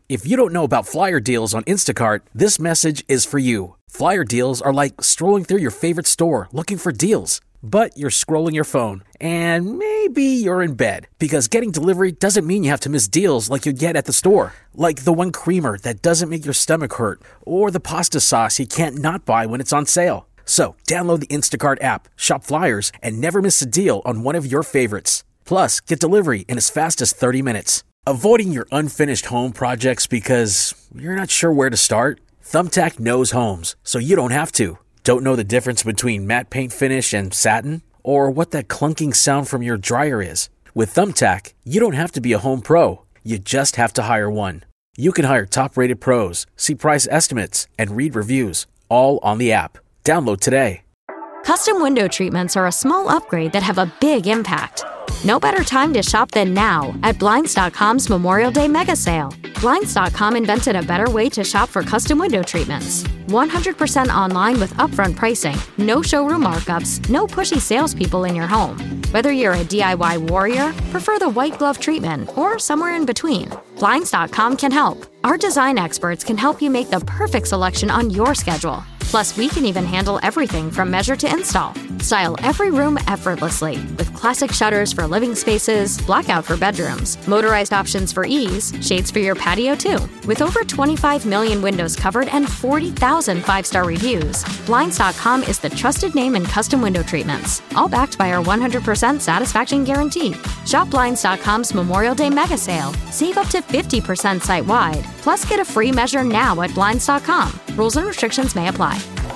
If you don't know about flyer deals on Instacart, this message is for you. Flyer deals are like strolling through your favorite store looking for deals. But you're scrolling your phone, and maybe you're in bed, because getting delivery doesn't mean you have to miss deals like you get at the store. Like the one creamer that doesn't make your stomach hurt, or the pasta sauce you can't not buy when it's on sale. So, download the Instacart app, shop flyers, and never miss a deal on one of your favorites. Plus, get delivery in as fast as 30 minutes. Avoiding your unfinished home projects because you're not sure where to start? Thumbtack knows homes, so you don't have to. Don't know the difference between matte paint finish and satin? Or what that clunking sound from your dryer is? With Thumbtack, you don't have to be a home pro. You just have to hire one. You can hire top-rated pros, see price estimates, and read reviews, all on the app. Download today. Custom window treatments are a small upgrade that have a big impact. No better time to shop than now at Blinds.com's Memorial Day mega sale. Blinds.com invented a better way to shop for custom window treatments. 100% online with upfront pricing, no showroom markups, no pushy salespeople in your home. Whether you're a DIY warrior, prefer the white glove treatment, or somewhere in between, Blinds.com can help. Our design experts can help you make the perfect selection on your schedule. Plus, we can even handle everything from measure to install. Style every room effortlessly with classic shutters for living spaces, blackout for bedrooms, motorized options for ease, shades for your patio too. With over 25 million windows covered and 40,000 five-star reviews, Blinds.com is the trusted name in custom window treatments, all backed by our 100% satisfaction guarantee. Shop Blinds.com's Memorial Day mega sale. Save up to 50% site-wide. Plus, get a free measure now at Blinds.com. Rules and restrictions may apply.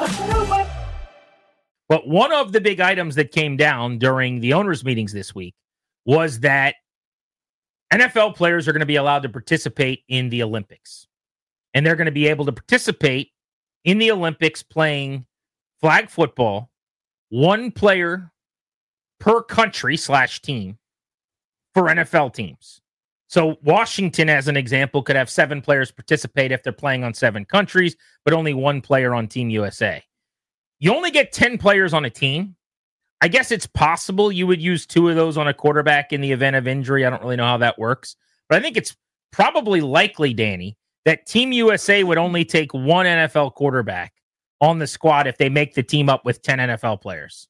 But one of the big items that came down during the owners' meetings this week was that NFL players are going to be allowed to participate in the Olympics. And they're going to be able to participate in the Olympics playing flag football, one player per country/team for NFL teams. So Washington, as an example, could have 7 players participate if they're playing on 7 countries, but only 1 player on Team USA. You only get 10 players on a team. I guess it's possible you would use 2 of those on a quarterback in the event of injury. I don't really know how that works. But I think it's probably likely, Danny, that Team USA would only take 1 NFL quarterback on the squad if they make the team up with 10 NFL players.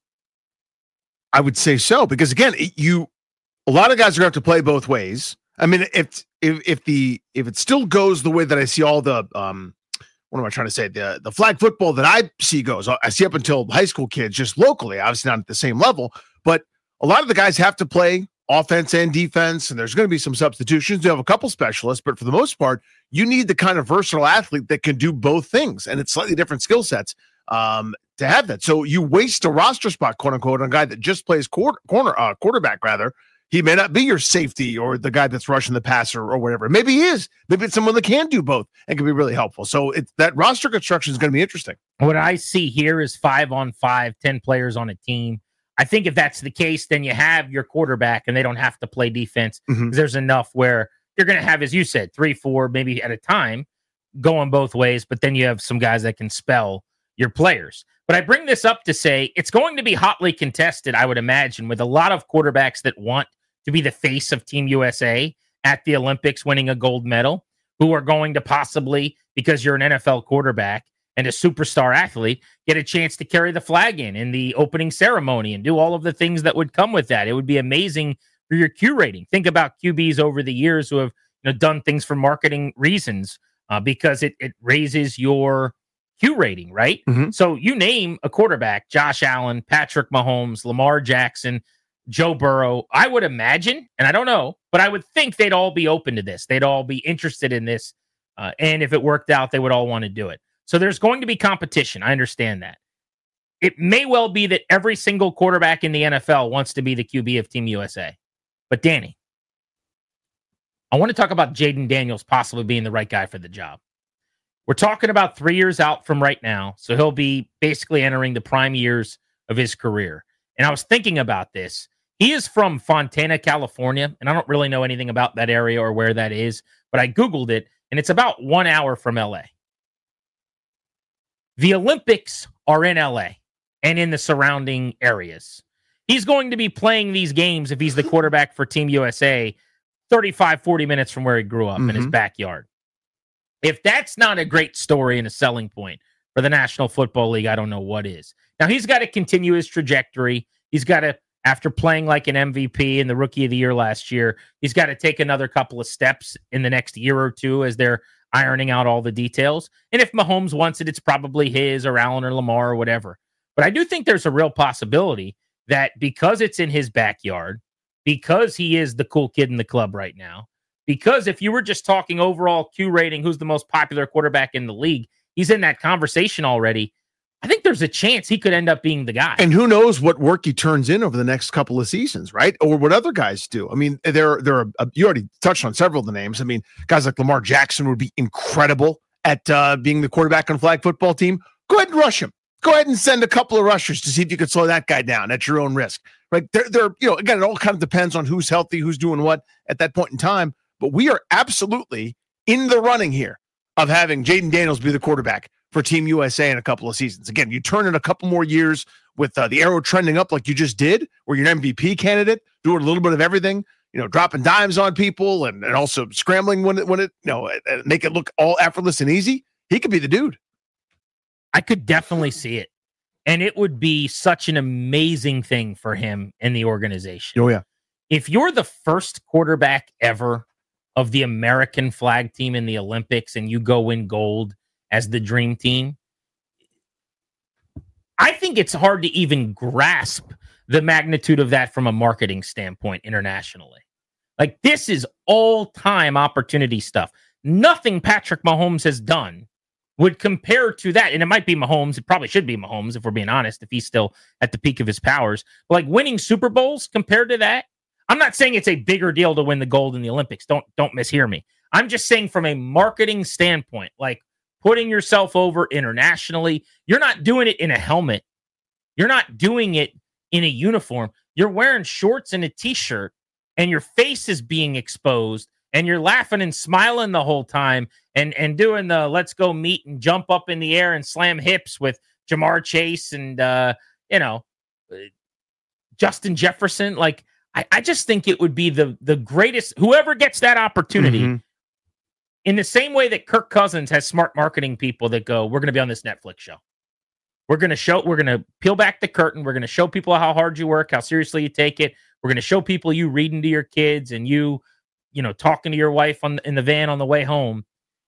I would say so, because again, a lot of guys are going to have to play both ways. I mean, if it still goes the way that I see all the what am I trying to say? The flag football that I see goes, I see up until high school kids just locally, obviously not at the same level, but a lot of the guys have to play offense and defense, and there's going to be some substitutions. You have a couple specialists, but for the most part, you need the kind of versatile athlete that can do both things, and it's slightly different skill sets to have that. So you waste a roster spot, quote unquote, on a guy that just plays quarterback rather. He may not be your safety or the guy that's rushing the passer or whatever. Maybe he is. Maybe it's someone that can do both and can be really helpful. So that roster construction is going to be interesting. What I see here is 5-on-5, 10 players on a team. I think if that's the case, then you have your quarterback and they don't have to play defense. Mm-hmm. There's enough where you're going to have, as you said, 3, 4, maybe at a time going both ways, but then you have some guys that can spell your players. But I bring this up to say it's going to be hotly contested, I would imagine, with a lot of quarterbacks that want to be the face of Team USA at the Olympics winning a gold medal, who are going to possibly, because you're an NFL quarterback and a superstar athlete, get a chance to carry the flag in the opening ceremony and do all of the things that would come with that. It would be amazing for your Q rating. Think about QBs over the years who have done things for marketing reasons because it raises your Q rating, right? Mm-hmm. So you name a quarterback, Josh Allen, Patrick Mahomes, Lamar Jackson, Joe Burrow, I would imagine, and I don't know, but I would think they'd all be open to this. They'd all be interested in this. And if it worked out, they would all want to do it. So there's going to be competition. I understand that. It may well be that every single quarterback in the NFL wants to be the QB of Team USA. But Danny, I want to talk about Jayden Daniels possibly being the right guy for the job. We're talking about 3 years out from right now. So he'll be basically entering the prime years of his career. And I was thinking about this. He is from Fontana, California, and I don't really know anything about that area or where that is, but I Googled it, and it's about 1 hour from LA. The Olympics are in LA and in the surrounding areas. He's going to be playing these games, if he's the quarterback for Team USA, 35, 40 minutes from where he grew up in his backyard. If that's not a great story and a selling point for the National Football League, I don't know what is. Now, he's got to continue his trajectory. He's got to, after playing like an MVP in the Rookie of the Year last year, he's got to take another couple of steps in the next year or two as they're ironing out all the details. And if Mahomes wants it, it's probably his or Allen or Lamar or whatever. But I do think there's a real possibility that because it's in his backyard, because he is the cool kid in the club right now, because if you were just talking overall Q rating, who's the most popular quarterback in the league, he's in that conversation already. I think there's a chance he could end up being the guy. And who knows what work he turns in over the next couple of seasons, right? Or what other guys do. I mean, you already touched on several of the names. I mean, guys like Lamar Jackson would be incredible at being the quarterback on a flag football team. Go ahead and rush him. Go ahead and send a couple of rushers to see if you could slow that guy down at your own risk, right? They're again, it all kind of depends on who's healthy, who's doing what at that point in time. But we are absolutely in the running here of having Jayden Daniels be the quarterback for Team USA in a couple of seasons. Again, you turn in a couple more years with the arrow trending up like you just did, where you're an MVP candidate, doing a little bit of everything, dropping dimes on people and also scrambling when it make it look all effortless and easy. He could be the dude. I could definitely see it. And it would be such an amazing thing for him and the organization. Oh, yeah. If you're the first quarterback ever of the American flag team in the Olympics and you go win gold as the dream team, I think it's hard to even grasp the magnitude of that from a marketing standpoint internationally. Like, this is all-time opportunity stuff. Nothing Patrick Mahomes has done would compare to that. And it might be Mahomes. It probably should be Mahomes, if we're being honest, if he's still at the peak of his powers. But like winning Super Bowls compared to that, I'm not saying it's a bigger deal to win the gold in the Olympics. Don't mishear me. I'm just saying from a marketing standpoint, like putting yourself over internationally, you're not doing it in a helmet. You're not doing it in a uniform. You're wearing shorts and a t-shirt and your face is being exposed and you're laughing and smiling the whole time and doing the let's go meet and jump up in the air and slam hips with Jamar Chase and, Justin Jefferson. Like, I just think it would be the greatest, whoever gets that opportunity, in the same way that Kirk Cousins has smart marketing people that go, we're going to be on this Netflix show. We're going to peel back the curtain. We're going to show people how hard you work, how seriously you take it. We're going to show people you reading to your kids and you talking to your wife in the van on the way home.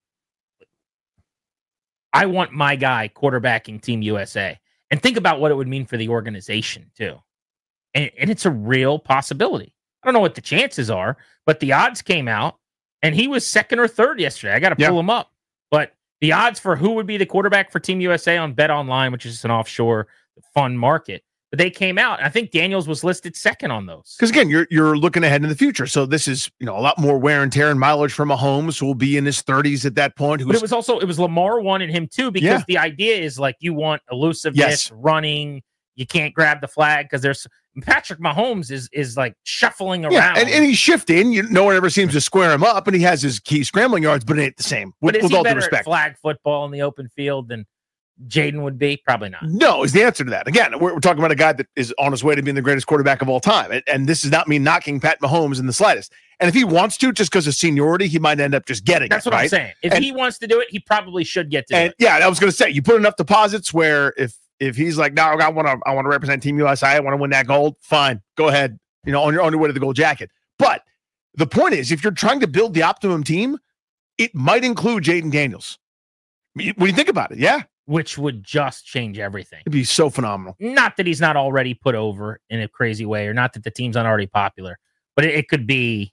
I want my guy quarterbacking Team USA. And think about what it would mean for the organization, too. And it's a real possibility. I don't know what the chances are, but the odds came out, and he was second or third yesterday. I got to pull him up. But the odds for who would be the quarterback for Team USA on Bet Online, which is an offshore fun market, but they came out. And I think Daniels was listed second on those. Because again, you're looking ahead in the future. So this is a lot more wear and tear and mileage from Mahomes, who will be in his 30s at that point. But it was Lamar one and him too, because the idea is like you want elusiveness, running. You can't grab the flag because there's Patrick Mahomes is like shuffling around. And he's shifting. No one ever seems to square him up, and he has his key scrambling yards, but it ain't the same. But is with he all due better respect, at flag football in the open field than Jayden would be? Probably not. No, is the answer to that. Again, we're talking about a guy that is on his way to being the greatest quarterback of all time. And this is not me knocking Pat Mahomes in the slightest. And if he wants to, just because of seniority, he might end up just getting That's what I'm saying. If he wants to do it, he probably should get to it. Yeah, I was going to say, you put enough deposits where if he's like, no, I want to represent Team USA, I want to win that gold, fine, go ahead, on your way to the gold jacket. But the point is, if you're trying to build the optimum team, it might include Jayden Daniels. When you think about it, which would just change everything. It'd be so phenomenal. Not that he's not already put over in a crazy way, or not that the team's not already popular, but it could be.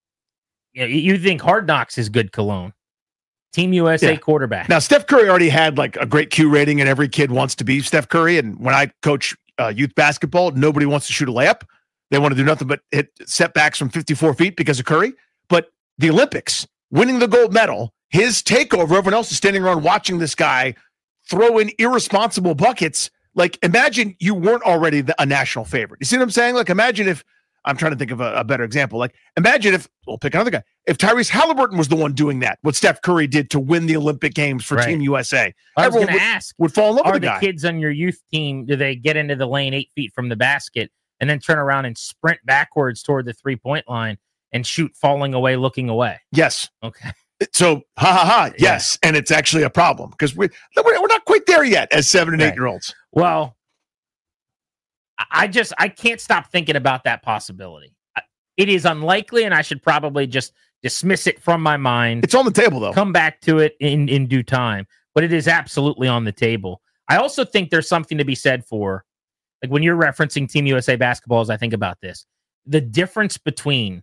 You think Hard Knocks is good cologne. Team USA quarterback. Now, Steph Curry already had like a great Q rating, and every kid wants to be Steph Curry. And when I coach youth basketball, nobody wants to shoot a layup. They want to do nothing but hit setbacks from 54 feet because of Curry. But the Olympics, winning the gold medal, his takeover, everyone else is standing around watching this guy throw in irresponsible buckets. Like, imagine you weren't already a national favorite. You see what I'm saying? Like, imagine if, I'm trying to think of a better example. Like, imagine if, we'll pick another guy, if Tyrese Halliburton was the one doing that, what Steph Curry did to win the Olympic Games for Team USA. I was going to ask, would fall in love with the guy. Are the kids on your youth team, do they get into the lane 8 feet from the basket and then turn around and sprint backwards toward the 3-point line and shoot falling away, looking away? Yes. Okay. So, yes, and it's actually a problem because we're not quite there yet as 7 and 8 year olds. Well, I can't stop thinking about that possibility. It is unlikely, and I should probably just dismiss it from my mind. It's on the table, though. Come back to it in due time, but it is absolutely on the table. I also think there's something to be said for, like when you're referencing Team USA basketball, as I think about this, the difference between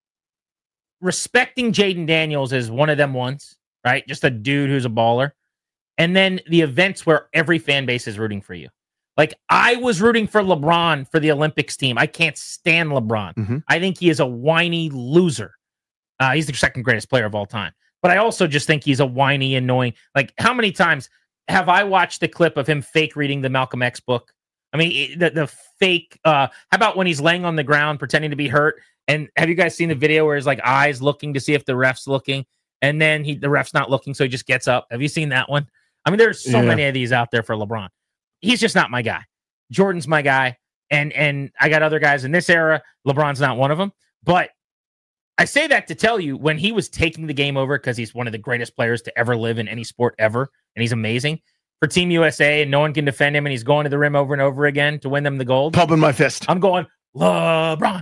respecting Jaden Daniels as one of them ones, right? Just a dude who's a baller. And then the events where every fan base is rooting for you. Like I was rooting for LeBron for the Olympics team. I can't stand LeBron. Mm-hmm. I think he is a whiny loser. He's the second greatest player of all time. But I also just think he's a whiny, annoying. Like how many times have I watched the clip of him fake reading the Malcolm X book? I mean, the fake, how about when he's laying on the ground pretending to be hurt? And have you guys seen the video where his like eyes looking to see if the ref's looking, and then the ref's not looking, so he just gets up? Have you seen that one? I mean, there's so many of these out there for LeBron. He's just not my guy. Jordan's my guy, and I got other guys in this era. LeBron's not one of them. But I say that to tell you, when he was taking the game over, because he's one of the greatest players to ever live in any sport ever, and he's amazing for Team USA, and no one can defend him, and he's going to the rim over and over again to win them the gold. Pumping my fist. I'm going, LeBron.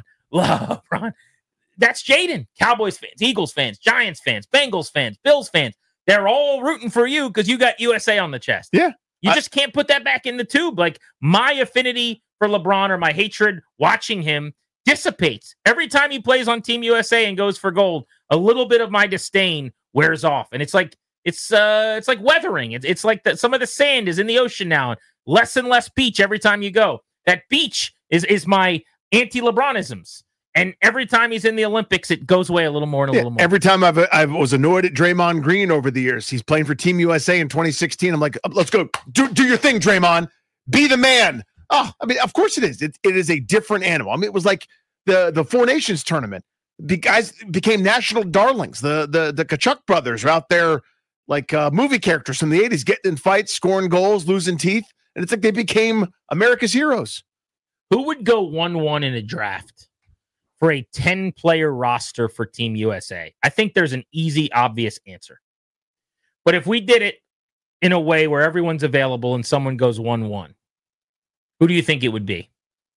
That's Jaden. Cowboys fans, Eagles fans, Giants fans, Bengals fans, Bills fans. They're all rooting for you because you got USA on the chest. Yeah. You just can't put that back in the tube. Like my affinity for LeBron or my hatred watching him dissipates. Every time he plays on Team USA and goes for gold, a little bit of my disdain wears off. And it's like weathering. It's like some of the sand is in the ocean now. Less and less beach every time you go. That beach is my anti-LeBronisms. And every time he's in the Olympics, it goes away a little more and a little more. Every time I was annoyed at Draymond Green over the years. He's playing for Team USA in 2016. I'm like, let's go. Do your thing, Draymond. Be the man. Oh, I mean, of course it is. It is a different animal. I mean, it was like the Four Nations tournament. The guys became national darlings. The Kachuk brothers are out there like movie characters from the 80s, getting in fights, scoring goals, losing teeth. And it's like they became America's heroes. Who would go 1-1 in a draft for a 10-player roster for Team USA? I think there's an easy, obvious answer. But if we did it in a way where everyone's available and someone goes 1-1, who do you think it would be?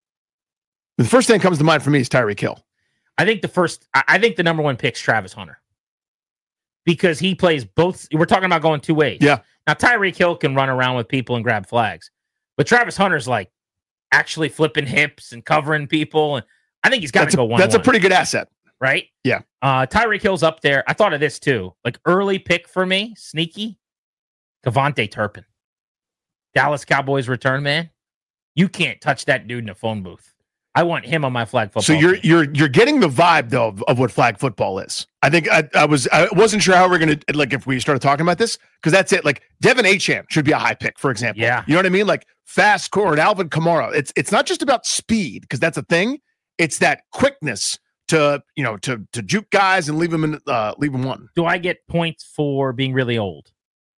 The first thing that comes to mind for me is Tyreek Hill. I think the number one pick's Travis Hunter. Because he plays both. We're talking about going two ways. Yeah. Now, Tyreek Hill can run around with people and grab flags. But Travis Hunter's like actually flipping hips and covering people. And I think he's got to go 1-1. That's a pretty good asset. Right? Yeah. Tyreek Hill's up there. I thought of this too. Like early pick for me, sneaky, Kevontae Turpin. Dallas Cowboys return man. You can't touch that dude in a phone booth. I want him on my flag football. So you're getting the vibe though of what flag football is. I think I wasn't sure how we're gonna like if we started talking about this because that's it. Like Devin Achane should be a high pick, for example. Yeah, you know what I mean. Like fast court, Alvin Kamara. It's not just about speed because that's a thing. It's that quickness to juke guys and leave them one. Do I get points for being really old?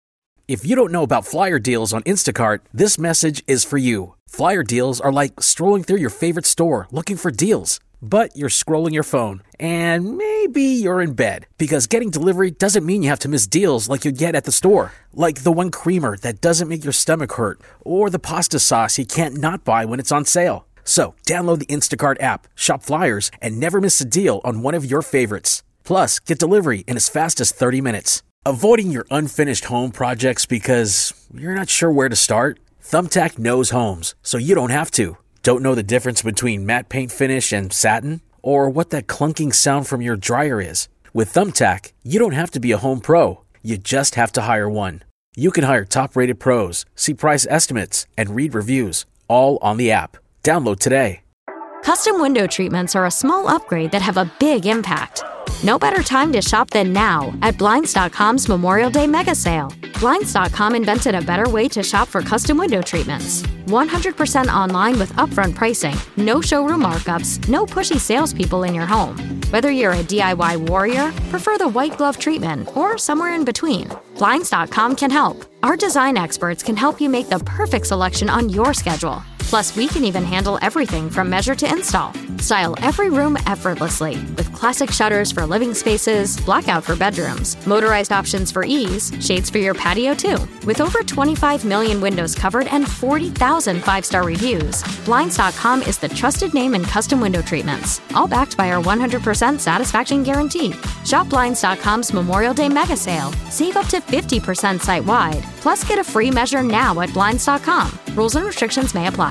If you don't know about flyer deals on Instacart, this message is for you. Flyer deals are like strolling through your favorite store looking for deals. But you're scrolling your phone, and maybe you're in bed, because getting delivery doesn't mean you have to miss deals like you get at the store. Like the one creamer that doesn't make your stomach hurt, or the pasta sauce you can't not buy when it's on sale. So download the Instacart app, shop flyers, and never miss a deal on one of your favorites. Plus, get delivery in as fast as 30 minutes. Avoiding your unfinished home projects because you're not sure where to start? Thumbtack knows homes, so you don't have to. Don't know the difference between matte paint finish and satin? Or what that clunking sound from your dryer is? With Thumbtack, you don't have to be a home pro. You just have to hire one. You can hire top-rated pros, see price estimates, and read reviews, all on the app. Download today. Custom window treatments are a small upgrade that have a big impact. No better time to shop than now at Blinds.com's Memorial Day Mega Sale. Blinds.com invented a better way to shop for custom window treatments. 100% online with upfront pricing, no showroom markups, no pushy salespeople in your home. Whether you're a DIY warrior, prefer the white glove treatment, or somewhere in between, Blinds.com can help. Our design experts can help you make the perfect selection on your schedule. Plus, we can even handle everything from measure to install. Style every room effortlessly with classic shutters for living spaces, blackout for bedrooms, motorized options for ease, shades for your patio too. With over 25 million windows covered and 40,000 five-star reviews, Blinds.com is the trusted name in custom window treatments, all backed by our 100% satisfaction guarantee. Shop Blinds.com's Memorial Day mega sale. Save up to 50% site-wide. Plus, get a free measure now at Blinds.com. Rules and restrictions may apply.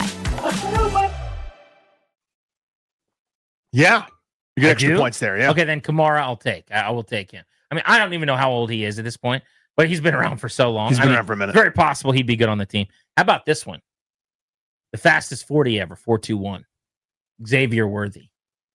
Yeah. You get extra points there, yeah. Okay, then Kamara I'll take. I will take him. I mean, I don't even know how old he is at this point, but he's been around for so long. He's been around for a minute. It's very possible he'd be good on the team. How about this one? The fastest 40 ever, 4.21. Xavier Worthy.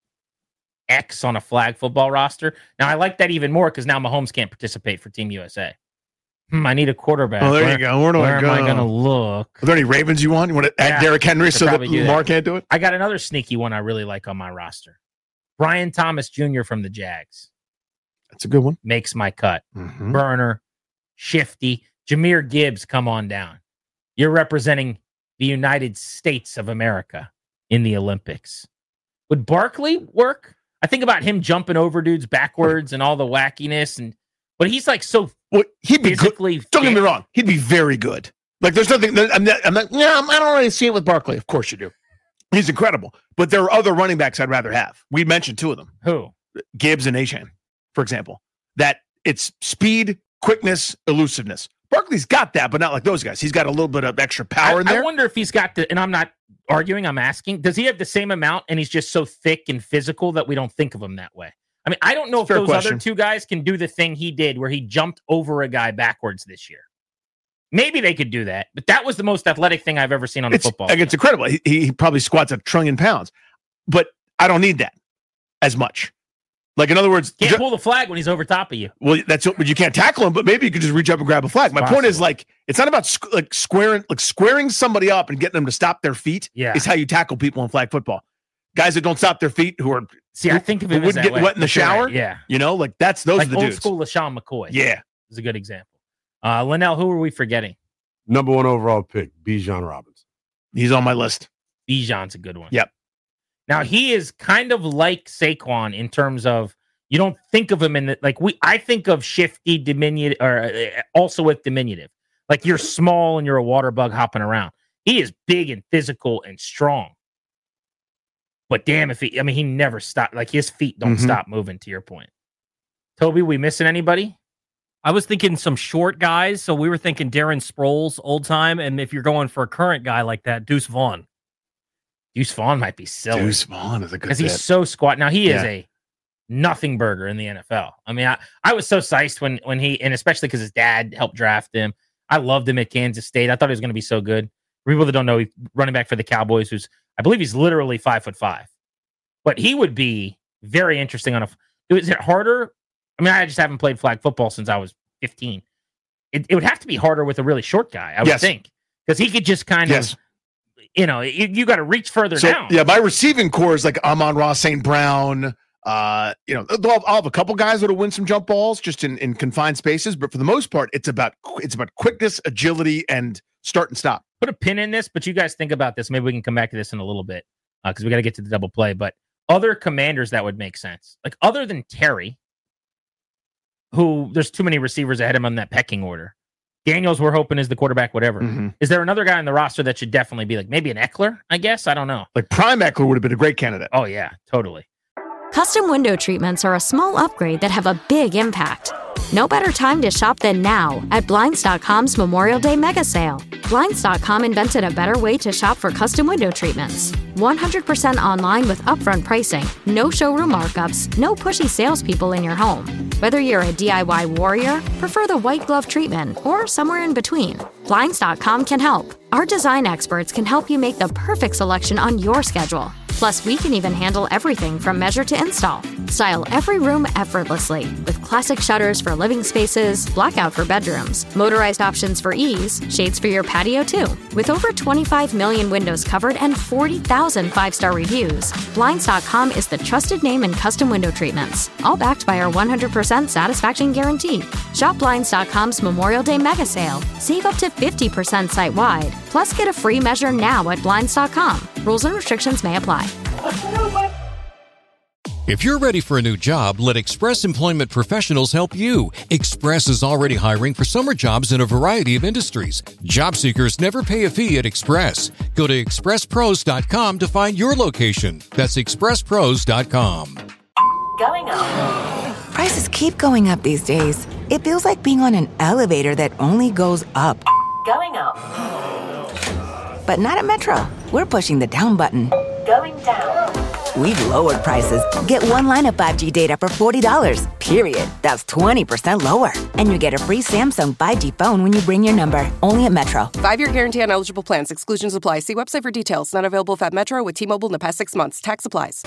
X on a flag football roster. Now, I like that even more because now Mahomes can't participate for Team USA. I need a quarterback. Oh, there you go. Where am I going to look? Are there any Ravens you want? You want to add Derrick Henry so that Lamar can't do it? I got another sneaky one I really like on my roster. Brian Thomas Jr. from the Jags. That's a good one. Makes my cut. Mm-hmm. Burner, shifty. Jahmyr Gibbs, come on down. You're representing the United States of America in the Olympics. Would Barkley work? I think about him jumping over dudes backwards and all the wackiness, but he's like so. Well, he'd be physically good. Don't get me wrong. He'd be very good. Like there's nothing. I don't really see it with Barkley. Of course you do. He's incredible. But there are other running backs I'd rather have. We mentioned two of them. Who? Gibbs and Achane, for example. That it's speed, quickness, elusiveness. Barkley's got that, but not like those guys. He's got a little bit of extra power in there. I wonder if he's got and I'm not arguing, I'm asking, does he have the same amount and he's just so thick and physical that we don't think of him that way? I mean, I don't know if those other two guys can do the thing he did where he jumped over a guy backwards this year. Maybe they could do that, but that was the most athletic thing I've ever seen on a football field. It's incredible. He probably squats 1 trillion pounds, but I don't need that as much. Like, in other words, can't pull the flag when he's over top of you. Well, but you can't tackle him, but maybe you could just reach up and grab a flag. My point is, like, it's not about squaring somebody up and getting them to stop their feet. Yeah. Is how you tackle people in flag football. Guys that don't stop their feet I think of it wouldn't get wet in the shower. Right. Yeah. You know, like those are the dudes. Old school LaShawn McCoy. Yeah. Is a good example. Linnell, who are we forgetting? Number 1 overall pick, Bijan Robinson. He's on my list. Bijan's a good one. Yep. Now, he is kind of like Saquon in terms of you don't think of him in I think of shifty, diminutive, or also with diminutive. Like you're small and you're a water bug hopping around. He is big and physical and strong. But damn, he never stopped. Like his feet don't stop moving, to your point. Toby, we missing anybody? I was thinking some short guys. So we were thinking Darren Sproles, old time. And if you're going for a current guy like that, Deuce Vaughn. Deuce Vaughn might be silly. Deuce Vaughn is a good because he's so squat. Now he is a nothing burger in the NFL. I mean, I was so psyched when he, and especially because his dad helped draft him. I loved him at Kansas State. I thought he was going to be so good. For people that don't know, he's running back for the Cowboys, I believe he's literally 5'5". But he would be very interesting is it harder? I mean, I just haven't played flag football since I was 15. It would have to be harder with a really short guy, I would think. Because he could just kind of, you got to reach further down. Yeah, my receiving core is like Amon-Ra St. Brown. I'll have a couple guys that'll win some jump balls just in confined spaces. But for the most part, it's about quickness, agility, and start and stop. Put a pin in this, but you guys think about this. Maybe we can come back to this in a little bit because we got to get to the double play. But other commanders that would make sense, like other than Terry, who there's too many receivers ahead of him on that pecking order. Daniels, we're hoping, is the quarterback, whatever. Mm-hmm. Is there another guy on the roster that should definitely be like maybe an Eckler? I guess. I don't know. Like Prime Eckler would have been a great candidate. Oh, yeah, totally. Custom window treatments are a small upgrade that have a big impact. No better time to shop than now at Blinds.com's Memorial Day mega sale. Blinds.com invented a better way to shop for custom window treatments. 100% online with upfront pricing, no showroom markups, no pushy salespeople in your home. Whether you're a DIY warrior, prefer the white glove treatment, or somewhere in between, Blinds.com can help. Our design experts can help you make the perfect selection on your schedule. Plus, we can even handle everything from measure to install. Style every room effortlessly with classic shutters for living spaces, blackout for bedrooms, motorized options for ease, shades for your patio too. With over 25 million windows covered and 40,000 5-star reviews, Blinds.com is the trusted name in custom window treatments, all backed by our 100% satisfaction guarantee. Shop Blinds.com's Memorial Day mega sale. Save up to 50% site-wide. Plus, get a free measure now at Blinds.com. Rules and restrictions may apply. If you're ready for a new job, let Express Employment Professionals help you. Express is already hiring for summer jobs in a variety of industries. Job seekers never pay a fee at Express. Go to expresspros.com to find your location. That's expresspros.com. Going up. Prices keep going up these days. It feels like being on an elevator that only goes up. Going up. But not at Metro. We're pushing the down button. Going down. We've lowered prices. Get one line of 5G data for $40, period. That's 20% lower. And you get a free Samsung 5G phone when you bring your number. Only at Metro. 5-year guarantee on eligible plans. Exclusions apply. See website for details. Not available at Metro with T-Mobile in the past 6 months. Tax applies.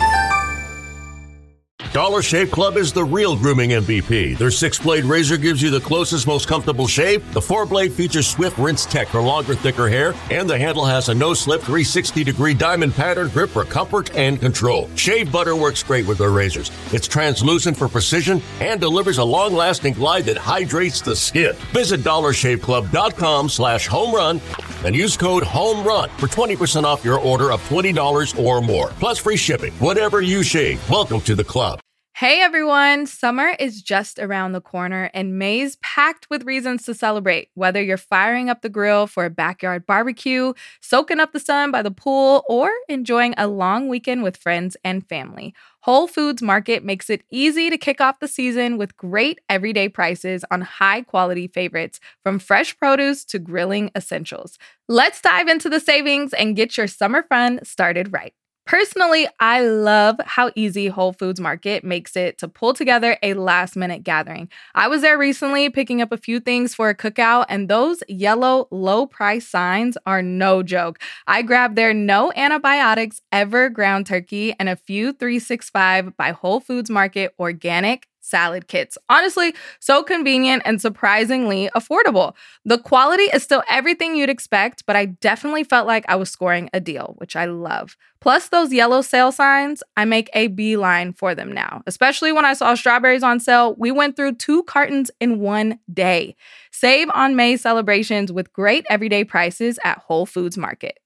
Dollar Shave Club is the real grooming MVP. Their 6-blade razor gives you the closest, most comfortable shave. The 4-blade features Swift Rinse Tech for longer, thicker hair. And the handle has a no-slip 360-degree diamond pattern grip for comfort and control. Shave butter works great with their razors. It's translucent for precision and delivers a long-lasting glide that hydrates the skin. Visit DollarShaveClub.com/homerun and use code HOMERUN for 20% off your order of $20 or more. Plus free shipping. Whatever you shave, welcome to the club. Hey everyone, summer is just around the corner and May's packed with reasons to celebrate. Whether you're firing up the grill for a backyard barbecue, soaking up the sun by the pool, or enjoying a long weekend with friends and family, Whole Foods Market makes it easy to kick off the season with great everyday prices on high-quality favorites, from fresh produce to grilling essentials. Let's dive into the savings and get your summer fun started right. Personally, I love how easy Whole Foods Market makes it to pull together a last-minute gathering. I was there recently picking up a few things for a cookout, and those yellow low-price signs are no joke. I grabbed their no antibiotics ever ground turkey and a few 365 by Whole Foods Market organic salad kits. Honestly, so convenient and surprisingly affordable. The quality is still everything you'd expect, but I definitely felt like I was scoring a deal, which I love. Plus, those yellow sale signs, I make a beeline for them now. Especially when I saw strawberries on sale, we went through 2 cartons in one day. Save on May celebrations with great everyday prices at Whole Foods Market.